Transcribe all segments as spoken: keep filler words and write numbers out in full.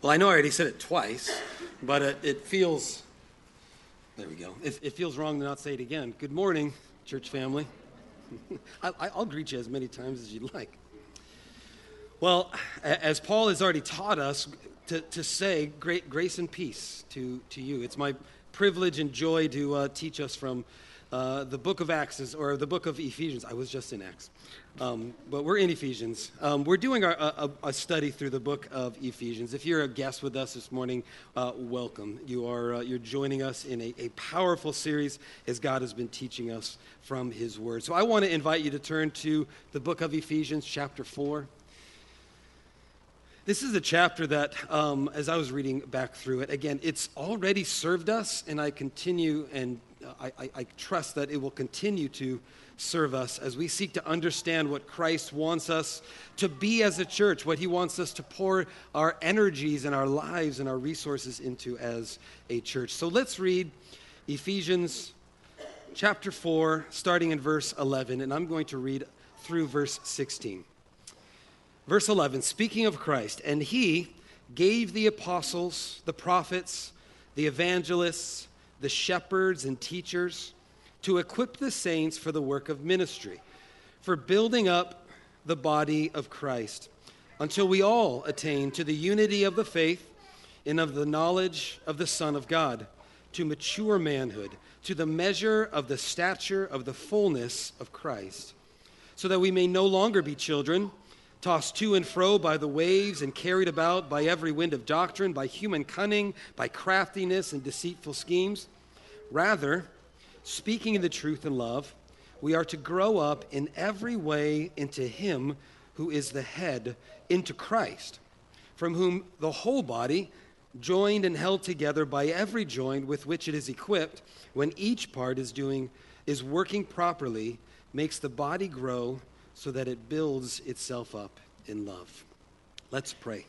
Well, I know I already said it twice, but it, it feels, there we go. It, it feels wrong to not say it again. Good morning, church family. I, I'll greet you as many times as you'd like. Well, as Paul has already taught us to, to say great grace and peace to, to you. It's my privilege and joy to uh, teach us from uh, the book of Acts, or the book of Ephesians. I was just in Acts. Um, but we're in Ephesians. Um, we're doing our, a, a study through the book of Ephesians. If you're a guest with us this morning, uh, welcome. You are uh, you're joining us in a, a powerful series as God has been teaching us from His Word. So I want to invite you to turn to the book of Ephesians, chapter four. This is a chapter that, um, as I was reading back through it, again, it's already served us, and I continue and I, I, I trust that it will continue to serve us as we seek to understand what Christ wants us to be as a church, what He wants us to pour our energies and our lives and our resources into as a church. So let's read Ephesians chapter four, starting in verse eleven, and I'm going to read through verse sixteen. Verse eleven, speaking of Christ, and He gave the apostles, the prophets, the evangelists, the shepherds and teachers to equip the saints for the work of ministry, for building up the body of Christ, until we all attain to the unity of the faith and of the knowledge of the Son of God, to mature manhood, to the measure of the stature of the fullness of Christ, so that we may no longer be children, tossed to and fro by the waves and carried about by every wind of doctrine, by human cunning, by craftiness and deceitful schemes. Rather, speaking the truth in love, we are to grow up in every way into Him who is the head, into Christ, from whom the whole body, joined and held together by every joint with which it is equipped, when each part is doing is working properly, makes the body grow so that it builds itself up in love. Let's pray.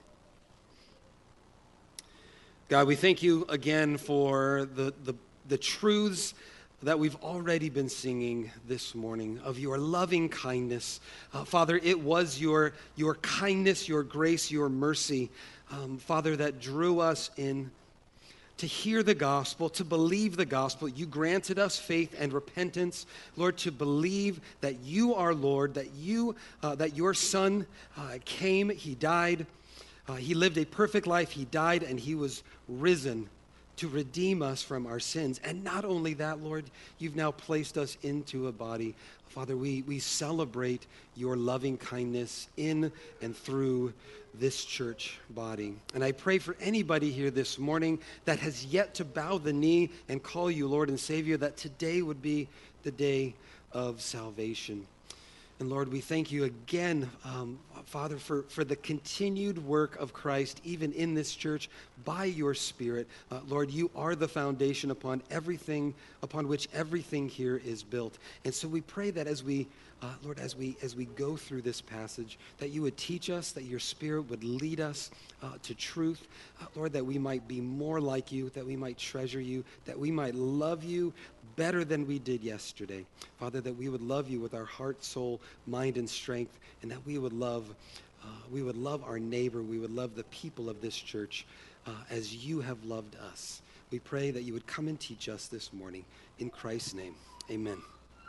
God, we thank you again for the, the, the truths that we've already been singing this morning of your loving kindness. Uh, Father, it was your, your kindness, your grace, your mercy, um, Father, that drew us in to hear the gospel, to believe the gospel. You granted us faith and repentance, Lord, to believe that you are Lord, that you, uh, that your Son uh, came, He died, uh, He lived a perfect life, He died, and He was risen to redeem us from our sins. And not only that, Lord, you've now placed us into a body. Father, we, we celebrate your loving kindness in and through this church body. And I pray for anybody here this morning that has yet to bow the knee and call you Lord and Savior, that today would be the day of salvation. And Lord, we thank you again, um, Father, for, for the continued work of Christ, even in this church, by your Spirit. Uh, Lord, you are the foundation upon everything, upon which everything here is built. And so we pray that as we, uh, Lord, as we as we go through this passage, that you would teach us, that your Spirit would lead us uh, to truth. Uh, Lord, that we might be more like you, that we might treasure you, that we might love you better than we did yesterday. Father, that we would love you with our heart, soul, mind, and strength, and that we would love, uh, we would love our neighbor, we would love the people of this church uh, as you have loved us. We pray that you would come and teach us this morning. In Christ's name, amen.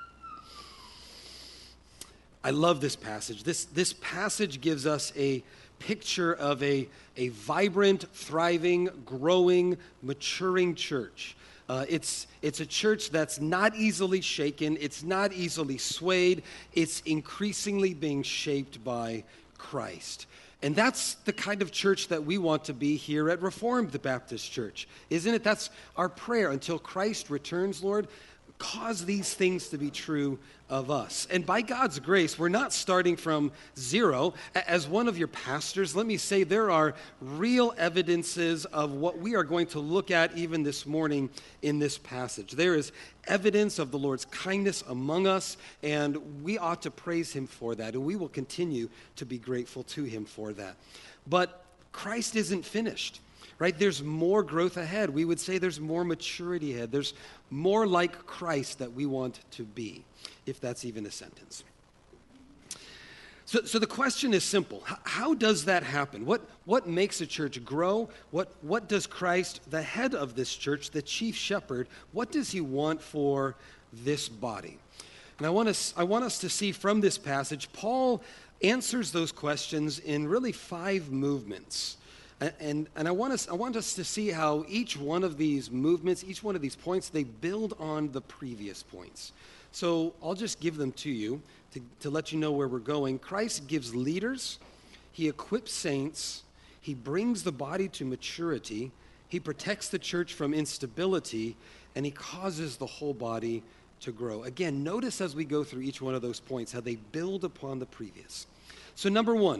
I love this passage. This, this passage gives us a picture of a, a vibrant, thriving, growing, maturing church. Uh, it's, it's a church that's not easily shaken. It's not easily swayed. It's increasingly being shaped by Christ. And that's the kind of church that we want to be here at Reformed Baptist Church, isn't it? That's our prayer. Until Christ returns, Lord, cause these things to be true of us. And by God's grace, we're not starting from zero. As one of your pastors, let me say there are real evidences of what we are going to look at even this morning in this passage. There is evidence of the Lord's kindness among us, and we ought to praise Him for that, and we will continue to be grateful to Him for that. But Christ isn't finished. Right? There's more growth ahead. We would say there's more maturity ahead. There's more like Christ that we want to be, if that's even a sentence. So, so the question is simple. How, how does that happen? What, what makes a church grow? What, what does Christ, the head of this church, the chief shepherd, what does he want for this body? And I want us, I want us to see from this passage, Paul answers those questions in really five movements. And, and, and I, want us, I want us to see how each one of these movements, each one of these points, they build on the previous points. So I'll just give them to you to, to let you know where we're going. Christ gives leaders, he equips saints, he brings the body to maturity, he protects the church from instability, and he causes the whole body to grow. Again, notice as we go through each one of those points how they build upon the previous. So number one,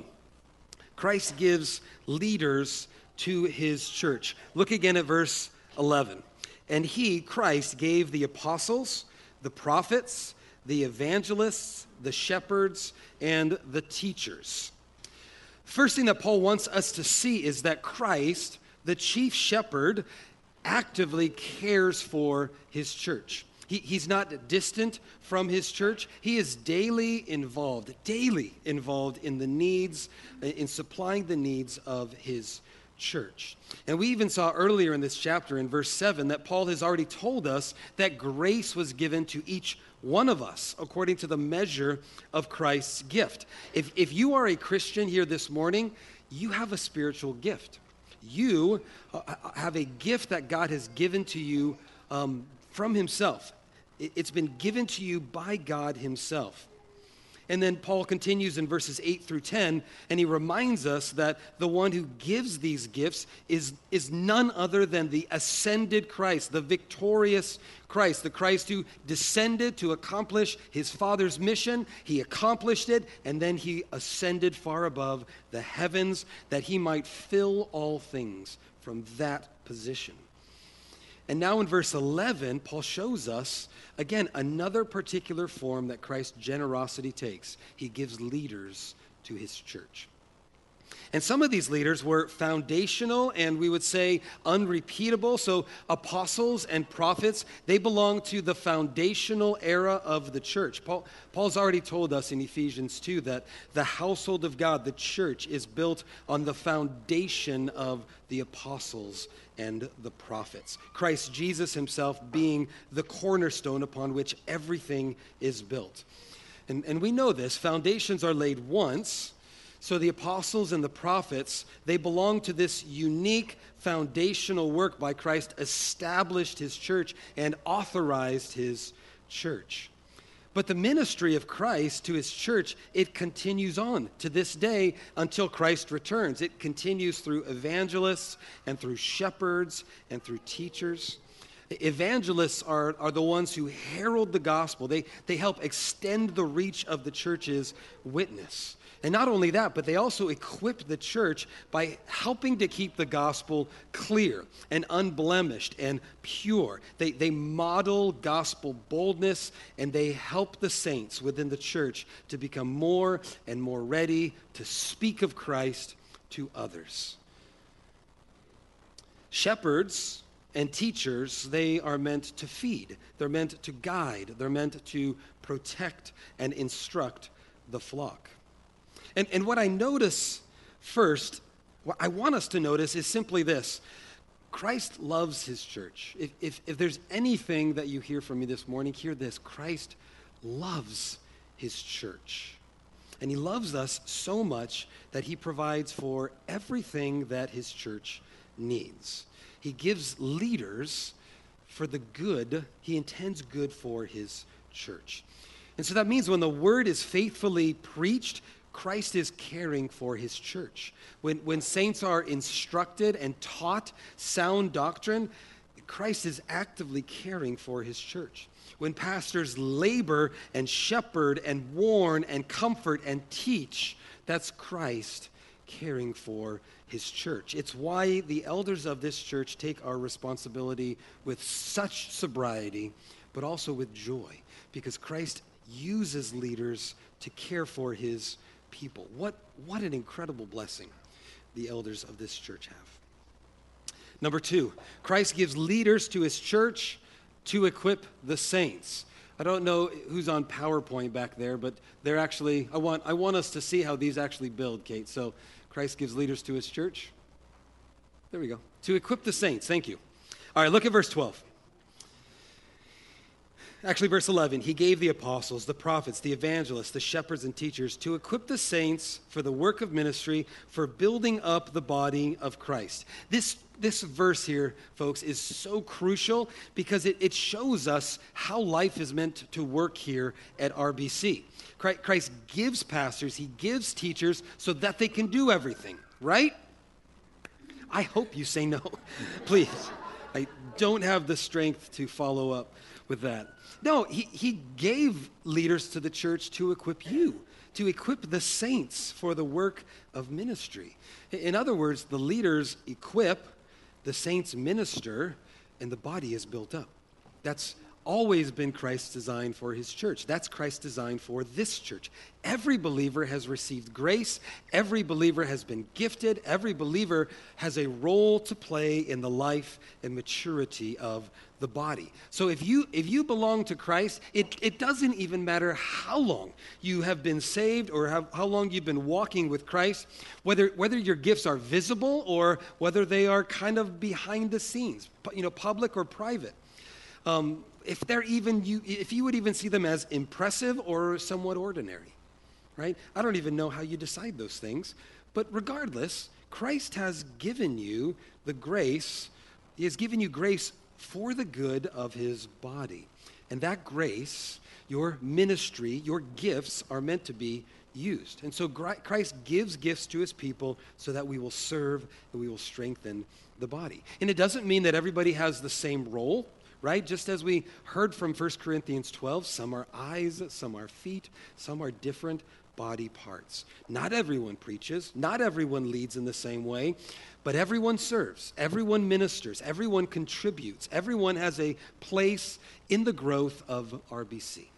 Christ gives leaders to his church. Look again at verse eleven. And he, Christ, gave the apostles, the prophets, the evangelists, the shepherds, and the teachers. First thing that Paul wants us to see is that Christ, the chief shepherd, actively cares for his church. He, he's not distant from his church. He is daily involved, daily involved in the needs, in supplying the needs of his church. And we even saw earlier in this chapter in verse seven that Paul has already told us that grace was given to each one of us according to the measure of Christ's gift. If, if you are a Christian here this morning, you have a spiritual gift. You uh, have a gift that God has given to you um, from himself. It's been given to you by God himself. And then Paul continues in verses eight through ten, and he reminds us that the one who gives these gifts is, is none other than the ascended Christ, the victorious Christ, the Christ who descended to accomplish his Father's mission. He accomplished it, and then he ascended far above the heavens that he might fill all things from that position. And now in verse eleven, Paul shows us, again, another particular form that Christ's generosity takes. He gives leaders to his church. And some of these leaders were foundational and we would say unrepeatable. So apostles and prophets, they belong to the foundational era of the church. Paul, Paul's already told us in Ephesians two that the household of God, the church, is built on the foundation of the apostles and the prophets. Christ Jesus himself being the cornerstone upon which everything is built. And, and we know this, foundations are laid once. So the apostles and the prophets, they belong to this unique foundational work by Christ, established his church and authorized his church. But the ministry of Christ to his church, it continues on to this day until Christ returns. It continues through evangelists and through shepherds and through teachers. Evangelists are, are the ones who herald the gospel. They, they help extend the reach of the church's witness. And not only that, but they also equip the church by helping to keep the gospel clear and unblemished and pure. They, they model gospel boldness, and they help the saints within the church to become more and more ready to speak of Christ to others. Shepherds and teachers, they are meant to feed. They're meant to guide. They're meant to protect and instruct the flock. And, and what I notice first, what I want us to notice is simply this. Christ loves his church. If, if, if there's anything that you hear from me this morning, hear this. Christ loves his church. And he loves us so much that he provides for everything that his church needs. He gives leaders for the good. He intends good for his church. And so that means when the word is faithfully preached, Christ is caring for his church. When, when saints are instructed and taught sound doctrine, Christ is actively caring for his church. When pastors labor and shepherd and warn and comfort and teach, that's Christ caring for his church. It's why the elders of this church take our responsibility with such sobriety, but also with joy, because Christ uses leaders to care for his people. What, what an incredible blessing the elders of this church have. Number two, Christ gives leaders to his church to equip the saints. I don't know who's on PowerPoint back there, but they're actually, I want, I want us to see how these actually build, Kate. So Christ gives leaders to his church. There we go. To equip the saints. Thank you. All right, look at verse twelve. Actually, verse eleven. He gave the apostles, the prophets, the evangelists, the shepherds, and teachers to equip the saints for the work of ministry, for building up the body of Christ. This, this verse here, folks, is so crucial because it, it shows us how life is meant to work here at R B C. Christ gives pastors, he gives teachers so that they can do everything, right? I hope you say no. Please. I don't have the strength to follow up with that. No, he, he gave leaders to the church to equip you, to equip the saints for the work of ministry. In other words, the leaders equip, the saints minister, and the body is built up. That's always been Christ's design for his church. That's Christ's design for this church. Every believer has received grace. Every believer has been gifted. Every believer has a role to play in the life and maturity of the body. So if you if you belong to Christ, it, it doesn't even matter how long you have been saved or how, how long you've been walking with Christ, whether whether your gifts are visible or whether they are kind of behind the scenes, you know, public or private. Um, if they're even you, if you would even see them as impressive or somewhat ordinary, right? I don't even know how you decide those things, but regardless, Christ has given you the grace. He has given you grace for the good of his body, and that grace, your ministry, your gifts are meant to be used. And so Christ gives gifts to his people so that we will serve and we will strengthen the body. And it doesn't mean that everybody has the same role. Right? Just as we heard from First Corinthians twelve, some are eyes, some are feet, some are different body parts. Not everyone preaches, not everyone leads in the same way, but everyone serves, everyone ministers, everyone contributes, everyone has a place in the growth of R B C.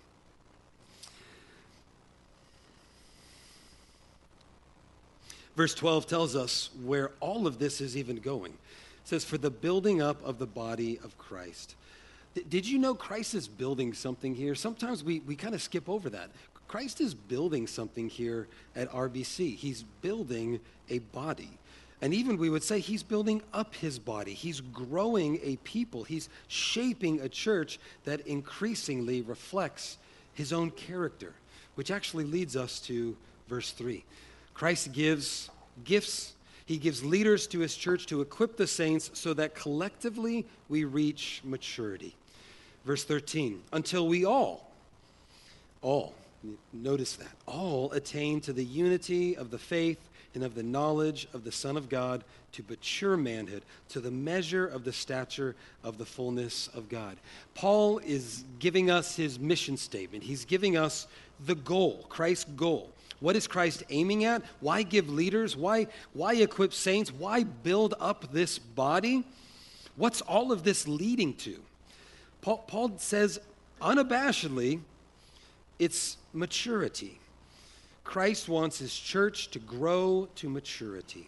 Verse twelve tells us where all of this is even going. It says, for the building up of the body of Christ. Did you know Christ is building something here? Sometimes we, we kind of skip over that. Christ is building something here at R B C. He's building a body. And even we would say he's building up his body. He's growing a people. He's shaping a church that increasingly reflects his own character, which actually leads us to verse three. Christ gives gifts. He gives leaders to his church to equip the saints so that collectively we reach maturity. Verse thirteen, until we all, all, notice that, all attain to the unity of the faith and of the knowledge of the Son of God, to mature manhood, to the measure of the stature of the fullness of God. Paul is giving us his mission statement. He's giving us the goal, Christ's goal. What is Christ aiming at? Why give leaders? Why, why equip saints? Why build up this body? What's all of this leading to? Paul, Paul says unabashedly, it's maturity. Christ wants his church to grow to maturity.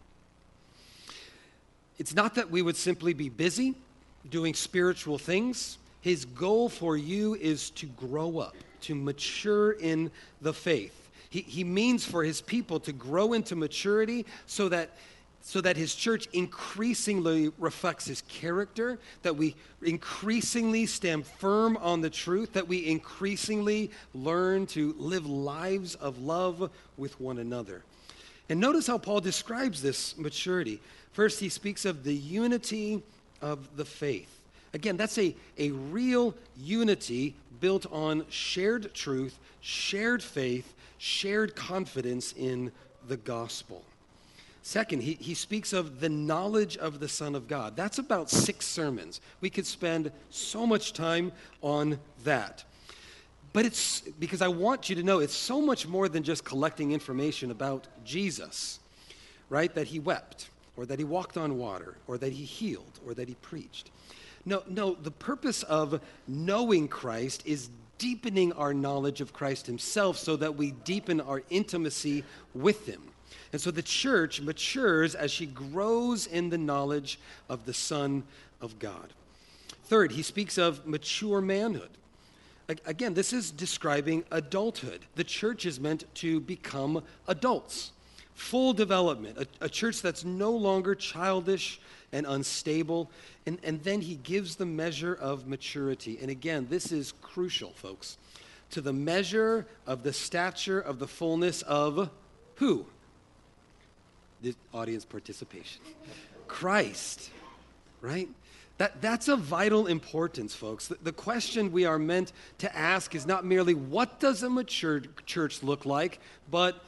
It's not that we would simply be busy doing spiritual things. His goal for you is to grow up, to mature in the faith. He, he means for his people to grow into maturity so that, so that his church increasingly reflects his character, that we increasingly stand firm on the truth, that we increasingly learn to live lives of love with one another. And notice how Paul describes this maturity. First, he speaks of the unity of the faith. Again, that's a, a real unity built on shared truth, shared faith, shared confidence in the gospel. Second, he, he speaks of the knowledge of the Son of God. That's about six sermons. We could spend so much time on that. But it's, because I want you to know, it's so much more than just collecting information about Jesus, right? That he wept, or that he walked on water, or that he healed, or that he preached. No, no, the purpose of knowing Christ is deepening our knowledge of Christ himself so that we deepen our intimacy with him. And so the church matures as she grows in the knowledge of the Son of God. Third, he speaks of mature manhood. Again, this is describing adulthood. The church is meant to become adults, full development, a, a church that's no longer childish and unstable. And, and then he gives the measure of maturity. And again, this is crucial, folks, to the measure of the stature of the fullness of who? The audience participation. Christ, right? That, that's of vital importance, folks. The, the question we are meant to ask is not merely what does a mature church look like, but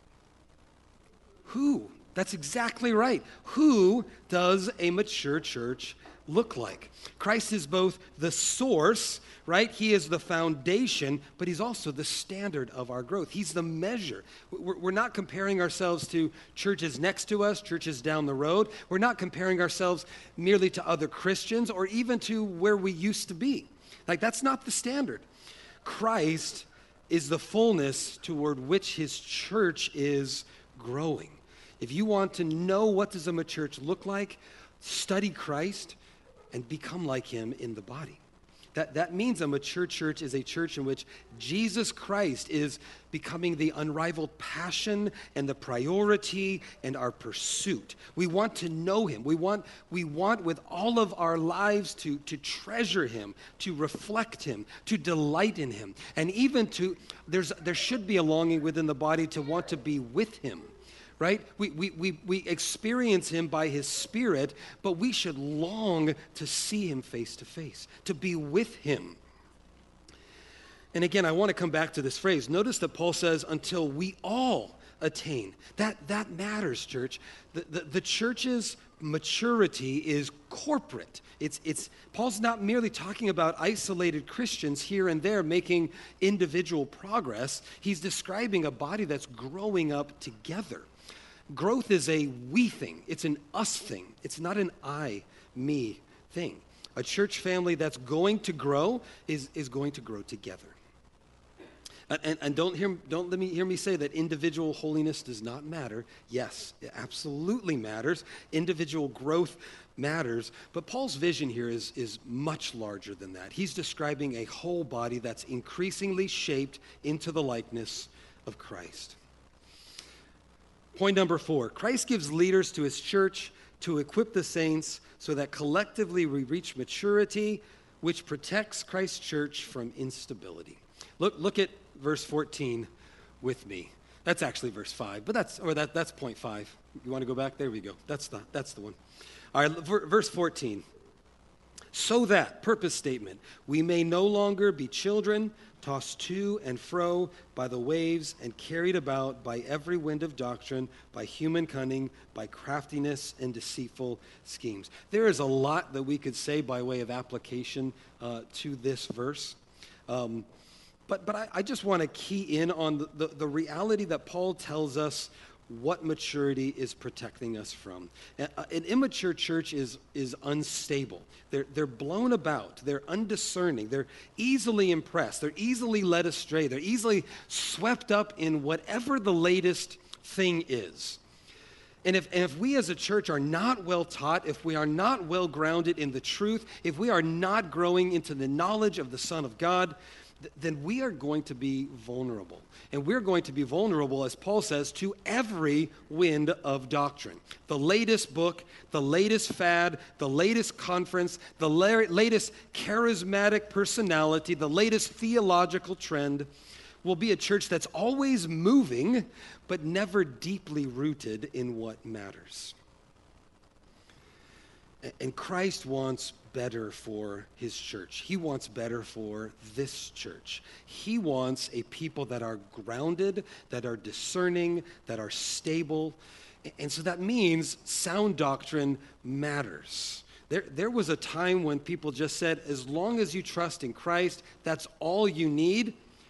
who? That's exactly right. Who does a mature church look like? Christ is both the source, right? He is the foundation, but he's also the standard of our growth. He's the measure. We're, we're not comparing ourselves to churches next to us, churches down the road. We're not comparing ourselves merely to other Christians or even to where we used to be. Like, that's not the standard. Christ is the fullness toward which his church is growing. If you want to know what does a mature church look like, study Christ and become like him in the body. That, that means a mature church is a church in which Jesus Christ is becoming the unrivaled passion and the priority and our pursuit. We want to know him. We want, we want with all of our lives to, to treasure him, to reflect him, to delight in him. And even to, there's, there should be a longing within the body to want to be with him. Right? We, we, we, we experience him by his Spirit, but we should long to see him face to face, to be with him. And again, I want to come back to this phrase. Notice that Paul says, until we all attain. That, that matters, church. The, the, the church's maturity is corporate. It's, it's, Paul's not merely talking about isolated Christians here and there making individual progress. He's describing a body that's growing up together. Growth is a we thing. It's an us thing. It's not an I, me thing. A church family that's going to grow is, is going to grow together. And, and, and don't hear, don't let me hear me say that individual holiness does not matter. Yes, it absolutely matters. Individual growth matters. But Paul's vision here is, is much larger than that. He's describing a whole body that's increasingly shaped into the likeness of Christ. Point number four, Christ gives leaders to his church to equip the saints so that collectively we reach maturity, which protects Christ's church from instability. Look, look at verse fourteen with me. That's actually verse five, but that's, or that, that's point five. You want to go back? There we go. That's the, that's the one. All right, verse fourteen. So that, purpose statement, we may no longer be children, tossed to and fro by the waves and carried about by every wind of doctrine, by human cunning, by craftiness and deceitful schemes. There is a lot that we could say by way of application uh, to this verse. Um, but but I, I just want to key in on the, the, the reality that Paul tells us what maturity is protecting us from. An immature church is, is unstable. They're, they're blown about. They're undiscerning. They're easily impressed. They're easily led astray. They're easily swept up in whatever the latest thing is. And if, and if we as a church are not well taught, if we are not well grounded in the truth, if we are not growing into the knowledge of the Son of God, th- then we are going to be vulnerable. And we're going to be vulnerable, as Paul says, to every wind of doctrine. The latest book, the latest fad, the latest conference, the la- latest charismatic personality, the latest theological trend will be a church that's always moving, but never deeply rooted in what matters. And Christ wants better for his church. He wants better for this church. He wants a people that are grounded, that are discerning, that are stable. And so that means sound doctrine matters. There, there was a time when people just said, as long as you trust in Christ, that's all you need.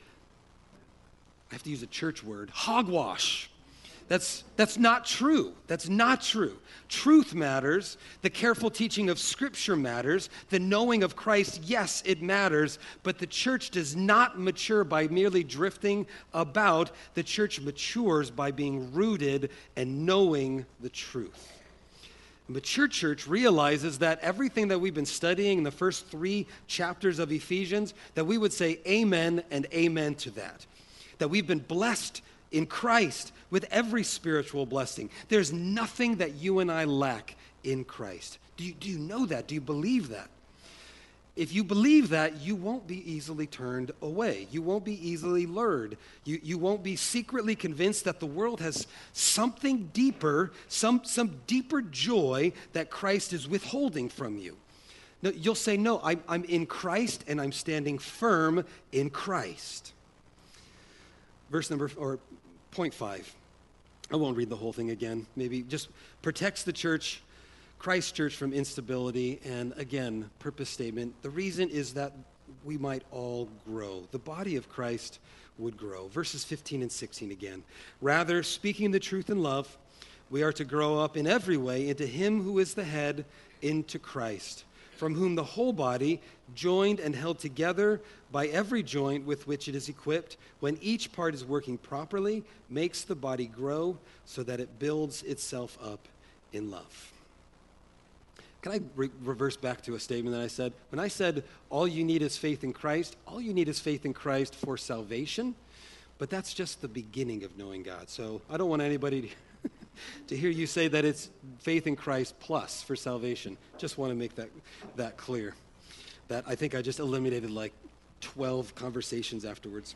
I have to use a church word, hogwash. That's, that's not true. That's not true. Truth matters. The careful teaching of Scripture matters. The knowing of Christ, yes, it matters. But the church does not mature by merely drifting about. The church matures by being rooted and knowing the truth. A mature church realizes that everything that we've been studying in the first three chapters of Ephesians, that we would say amen and amen to that. That we've been blessed in Christ with every spiritual blessing. There's nothing that you and I lack in Christ. Do you, do you know that? Do you believe that? If you believe that, you won't be easily turned away. You won't be easily lured. You, you won't be secretly convinced that the world has something deeper, some, some deeper joy that Christ is withholding from you. No, you'll say, no, I'm, I'm in Christ and I'm standing firm in Christ. Verse number, or point five. I won't read the whole thing again. Maybe just protects the church, Christ Church, from instability. And again, purpose statement. The reason is that we might all grow. The body of Christ would grow. Verses fifteen and sixteen again. Rather, speaking the truth in love, we are to grow up in every way into him who is the head, into Christ, from whom the whole body, joined and held together by every joint with which it is equipped, when each part is working properly, makes the body grow so that it builds itself up in love. Can I re- reverse back to a statement that I said? When I said all you need is faith in Christ, all you need is faith in Christ for salvation, but that's just the beginning of knowing God. So I don't want anybody to, to hear you say that it's faith in Christ plus for salvation. Just want to make that, that clear. That I think I just eliminated like twelve conversations afterwards.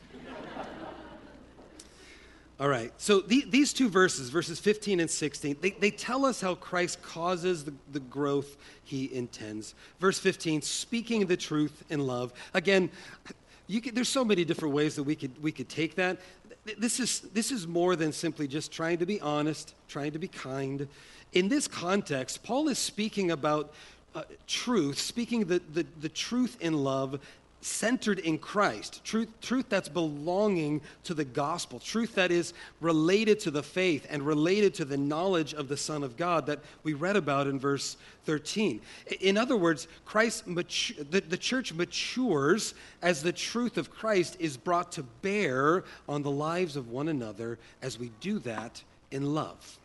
All right, so the, these two verses, verses fifteen and sixteen, they, they tell us how Christ causes the, the growth he intends. Verse fifteen, speaking the truth in love. Again, you could, there's so many different ways that we could we could take that. This is, this is more than simply just trying to be honest, trying to be kind. In this context, Paul is speaking about uh, truth, speaking the, the, the truth in love, centered in Christ, truth, truth that's belonging to the gospel, truth that is related to the faith and related to the knowledge of the Son of God that we read about in verse thirteen. In other words, Christ mature, the, the church matures as the truth of Christ is brought to bear on the lives of one another as we do that in love.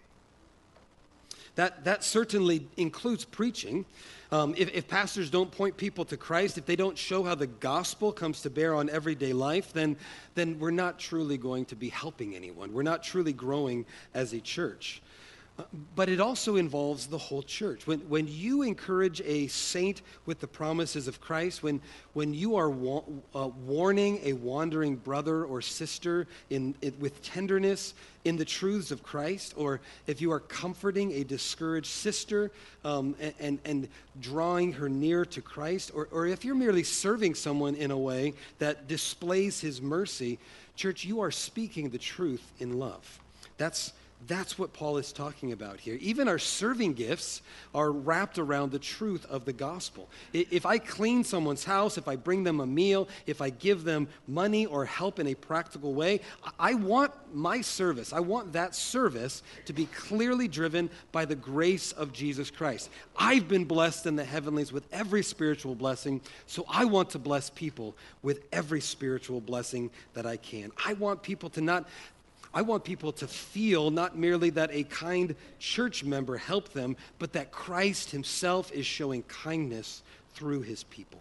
That, that certainly includes preaching. Um, if, if pastors don't point people to Christ, if they don't show how the gospel comes to bear on everyday life, then, then we're not truly going to be helping anyone. We're not truly growing as a church. Uh, but it also involves the whole church. When, when you encourage a saint with the promises of Christ, when, when you are wa- uh, warning a wandering brother or sister in, in, with tenderness in the truths of Christ, or if you are comforting a discouraged sister um, and, and, and drawing her near to Christ, or, or if you're merely serving someone in a way that displays his mercy, church, you are speaking the truth in love. That's That's what Paul is talking about here. Even our serving gifts are wrapped around the truth of the gospel. If I clean someone's house, if I bring them a meal, if I give them money or help in a practical way, I want my service, I want that service to be clearly driven by the grace of Jesus Christ. I've been blessed in the heavenlies with every spiritual blessing, so I want to bless people with every spiritual blessing that I can. I want people to not I want people to feel not merely that a kind church member helped them, but that Christ himself is showing kindness through his people.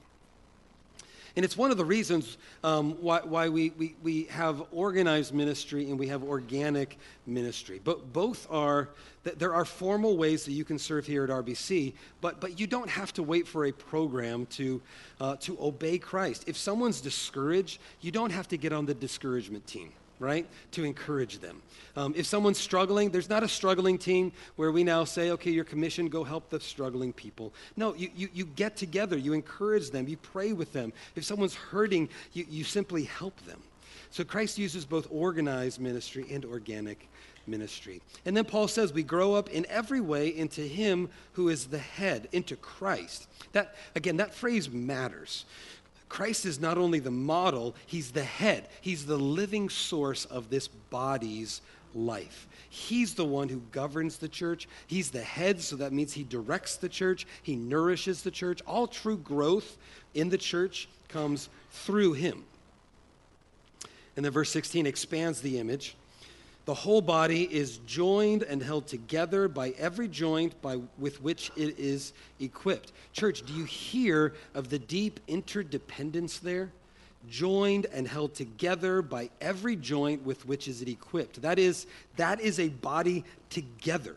And it's one of the reasons um, why, why we, we, we have organized ministry and we have organic ministry. But both are, there are formal ways that you can serve here at R B C, but, but you don't have to wait for a program to, uh, to obey Christ. If someone's discouraged, you don't have to get on the discouragement team, right, to encourage them. Um, if someone's struggling, there's not a struggling team where we now say, okay, you're commissioned, go help the struggling people. No, you, you, you get together, you encourage them, you pray with them. If someone's hurting, you, you simply help them. So Christ uses both organized ministry and organic ministry. And then Paul says we grow up in every way into him who is the head, into Christ. That, again, that phrase matters. Christ is not only the model, he's the head. He's the living source of this body's life. He's the one who governs the church. He's the head, so that means he directs the church. He nourishes the church. All true growth in the church comes through him. And then verse sixteen expands the image. The whole body is joined and held together by every joint by, with which it is equipped. Church, do you hear of the deep interdependence there? Joined and held together by every joint with which is it equipped. That is, that is a body together.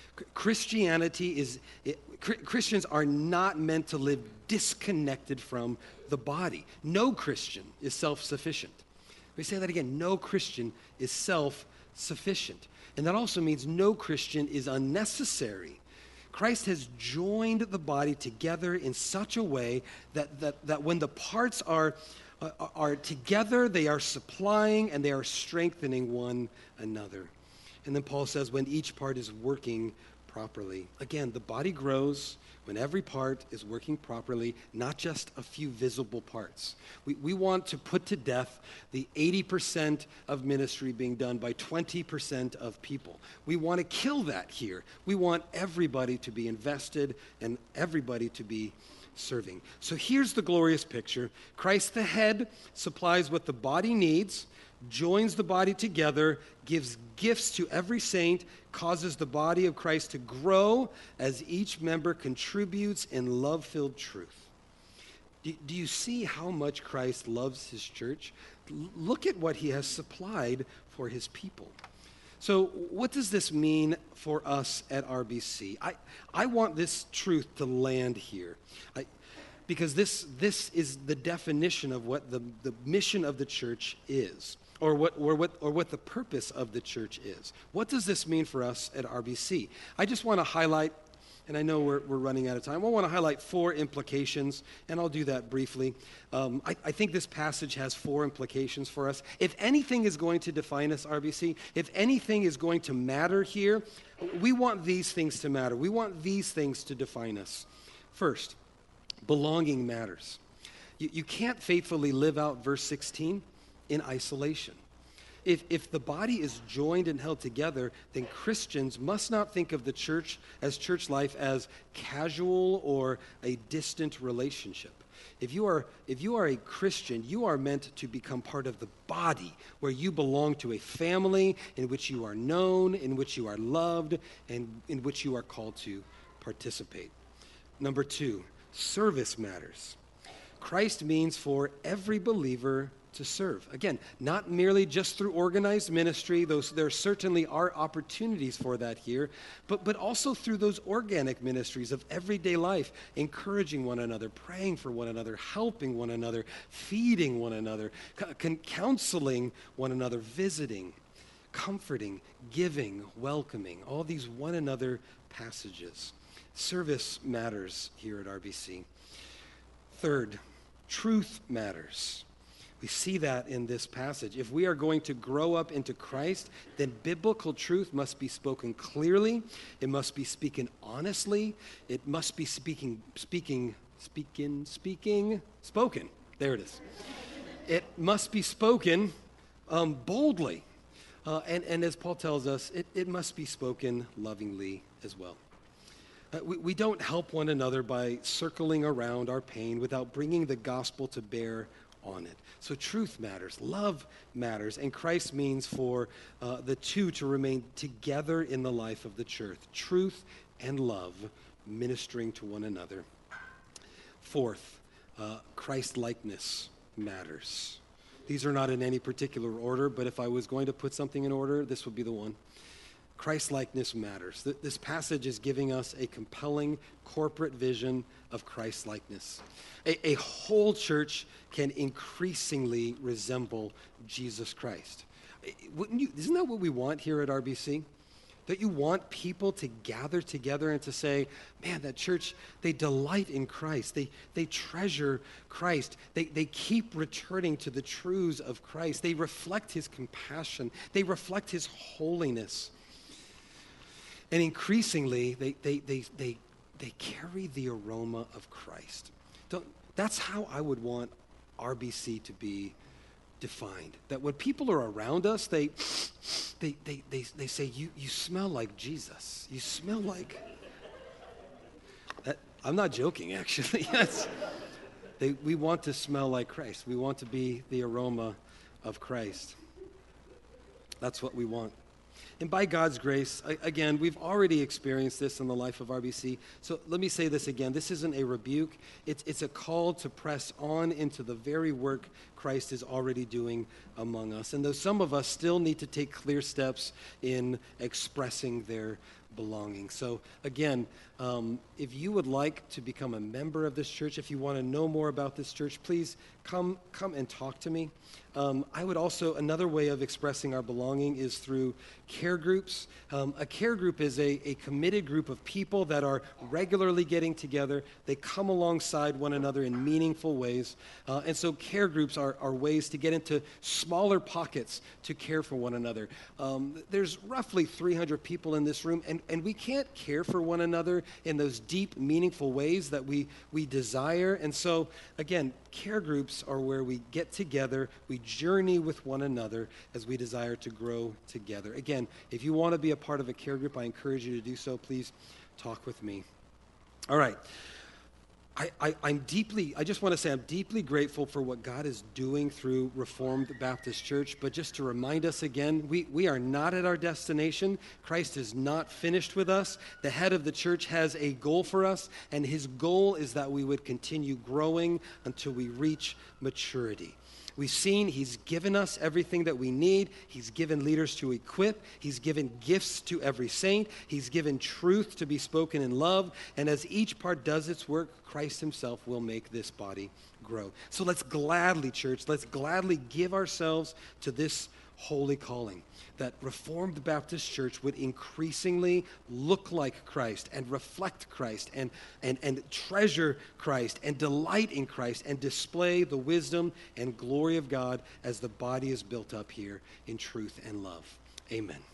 Christianity is, it, Christians are not meant to live disconnected from the body. No Christian is self-sufficient. Let me say that again. No Christian is self-sufficient. And that also means no Christian is unnecessary. Christ has joined the body together in such a way that, that, that when the parts are, uh, are together, they are supplying and they are strengthening one another. And then Paul says when each part is working properly. Again, the body grows when every part is working properly, not just a few visible parts. We, we want to put to death the eighty percent of ministry being done by twenty percent of people. We want to kill that here. We want everybody to be invested and everybody to be serving. So here's the glorious picture. Christ the head supplies what the body needs, joins the body together, gives gifts to every saint, causes the body of Christ to grow as each member contributes in love-filled truth. Do, do you see how much Christ loves his church? L- look at what he has supplied for his people. So what does this mean for us at R B C? I, I want this truth to land here. I, because this, this is the definition of what the, the mission of the church is. Or what, or, what, or what the purpose of the church is. What does this mean for us at R B C? I just want to highlight, and I know we're, we're running out of time, I want to highlight four implications, and I'll do that briefly. Um, I, I think this passage has four implications for us. If anything is going to define us, R B C, if anything is going to matter here, we want these things to matter. We want these things to define us. First, belonging matters. You, you can't faithfully live out verse sixteen in isolation. If, if the body is joined and held together, then Christians must not think of the church as church life as casual or a distant relationship. If you are, if you are a Christian, you are meant to become part of the body where you belong to a family in which you are known, in which you are loved, and in which you are called to participate. Number two, service matters. Christ means for every believer to serve. Again, not merely just through organized ministry, those there certainly are opportunities for that here, but, but also through those organic ministries of everyday life, encouraging one another, praying for one another, helping one another, feeding one another, c- counseling one another, visiting, comforting, giving, welcoming, all these one another passages. Service matters here at R B C. Third, truth matters. We see that in this passage. If we are going to grow up into Christ, then biblical truth must be spoken clearly. It must be spoken honestly. It must be speaking, speaking, speaking, speaking, spoken. There it is. It must be spoken um, boldly. Uh, and, and as Paul tells us, it, it must be spoken lovingly as well. Uh, we, we don't help one another by circling around our pain without bringing the gospel to bear on it. So truth matters, love matters, and Christ means for uh, the two to remain together in the life of the church. Truth and love ministering to one another. Fourth, uh, Christ-likeness matters. These are not in any particular order, but if I was going to put something in order, this would be the one. Christ-likeness matters. This passage is giving us a compelling corporate vision of Christ-likeness. A, a whole church can increasingly resemble Jesus Christ. Wouldn't you, isn't that what we want here at R B C? That you want people to gather together and to say, man, that church, they delight in Christ. They, they treasure Christ. They, they keep returning to the truths of Christ. They reflect his compassion. They reflect his holiness. And increasingly, they, they, they, they, they carry the aroma of Christ. Don't, that's how I would want R B C to be defined. That when people are around us, they, they, they, they, they say, you, you smell like Jesus. You smell like... That, I'm not joking, actually. That's, they, we want to smell like Christ. We want to be the aroma of Christ. That's what we want. And by God's grace, I, again, we've already experienced this in the life of R B C. So let me say this again. This isn't a rebuke. It's, it's a call to press on into the very work Christ is already doing among us. And though some of us still need to take clear steps in expressing their belonging. So again, um, if you would like to become a member of this church, if you want to know more about this church, please come come and talk to me. Um, I would also, another way of expressing our belonging is through care groups. Um, a care group is a, a committed group of people that are regularly getting together. They come alongside one another in meaningful ways. Uh, and so care groups are, are ways to get into smaller pockets to care for one another. Um, there's roughly three hundred people in this room, and, and we can't care for one another in those deep, meaningful ways that we, we desire. And so, again, care groups are where we get together, we journey with one another as we desire to grow together. Again, if you want to be a part of a care group, I encourage you to do so. Please talk with me. All right. I, I, I'm deeply, I just want to say I'm deeply grateful for what God is doing through Reformed Baptist Church. But just to remind us again, we, we are not at our destination. Christ is not finished with us. The head of the church has a goal for us, and his goal is that we would continue growing until we reach maturity. We've seen he's given us everything that we need. He's given leaders to equip. He's given gifts to every saint. He's given truth to be spoken in love. And as each part does its work, Christ himself will make this body grow. So let's gladly, church, let's gladly give ourselves to this holy calling, that Reformed Baptist Church would increasingly look like Christ and reflect Christ and, and, and treasure Christ and delight in Christ and display the wisdom and glory of God as the body is built up here in truth and love. Amen.